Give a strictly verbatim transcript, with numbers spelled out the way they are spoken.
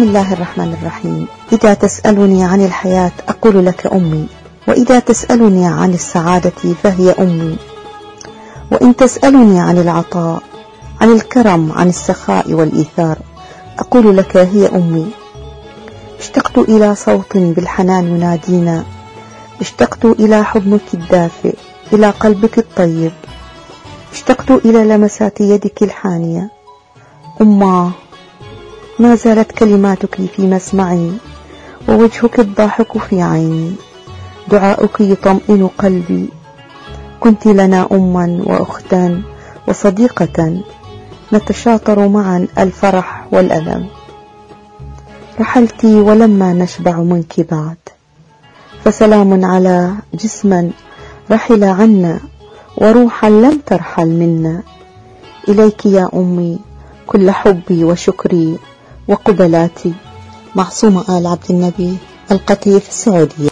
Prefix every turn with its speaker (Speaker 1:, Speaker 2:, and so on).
Speaker 1: بسم الله الرحمن الرحيم. إذا تسألني عن الحياة أقول لك أمي، وإذا تسألني عن السعادة فهي أمي، وإن تسألني عن العطاء، عن الكرم، عن السخاء والإيثار، أقول لك هي أمي. اشتقت إلى صوت بالحنان ينادينا، اشتقت إلى حضنك الدافئ، إلى قلبك الطيب، اشتقت إلى لمسات يدك الحانية. أماه، ما زالت كلماتك في مسمعي، ووجهك الضاحك في عيني، دعاؤك يطمئن قلبي. كنت لنا أما وأختا وصديقة، نتشاطر معا الفرح والألم. رحلت ولما نشبع منك بعد، فسلام على جسما رحل عنا، وروحا لم ترحل منا. إليك يا أمي كل حبي وشكري وقبلاتي. معصومة آل عبد النبي، القطيف، السعودية.